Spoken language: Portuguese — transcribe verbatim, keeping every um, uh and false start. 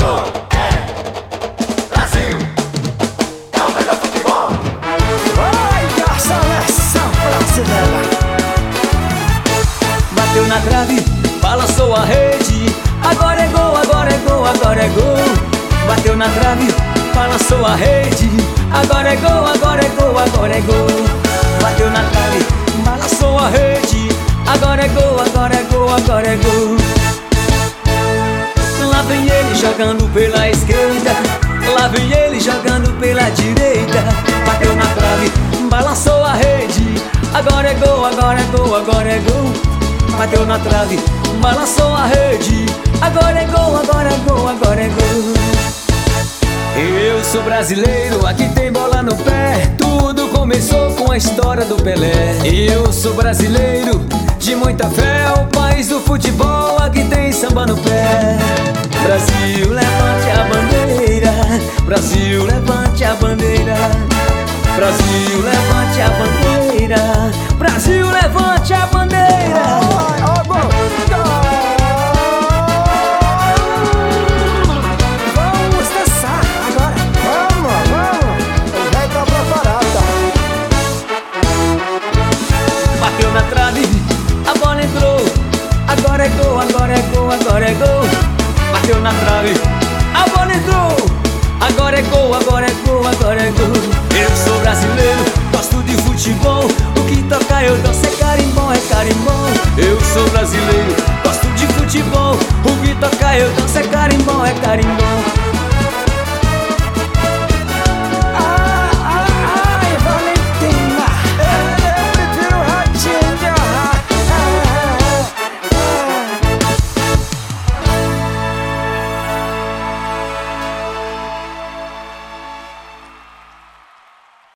futebol é Brasil, é o melhor futebol. Olha a seleção brasileira. Bateu na trave, balançou a rede. Agora é gol, agora é gol, agora é gol. Bateu na trave, balançou a rede. Agora é gol, agora é gol, agora é gol. Bateu na trave, balançou a rede. Agora é gol, agora é gol, agora é gol. Lá vem ele jogando pela esquerda, lá vem ele jogando pela direita. Bateu na trave, balançou a rede. Agora é gol, agora é gol, agora é gol. Bateu na trave, balançou a rede. Agora é gol, agora é gol, agora é gol. Eu sou brasileiro, aqui tem bola no pé. Tudo começou com a história do Pelé. Eu sou brasileiro, de muita fé, o país do futebol, aqui tem samba no pé. Brasil, levante a bandeira. Brasil, levante a bandeira. Brasil, levante a bandeira. Brasil, levante a bandeira. Vamos dançar agora. Vamos, vamos. O velho tá preparado. Bateu na trave, a bola entrou. Agora é gol, agora é gol, agora é gol. Bateu na trave, a bola entrou. Agora é gol, agora é gol, agora é gol. Eu sou brasileiro, gosto de futebol. O que toca eu danço é carimbó, é carimbó. Eu sou brasileiro, gosto de futebol. O que toca eu danço é carimbó, é carimbó.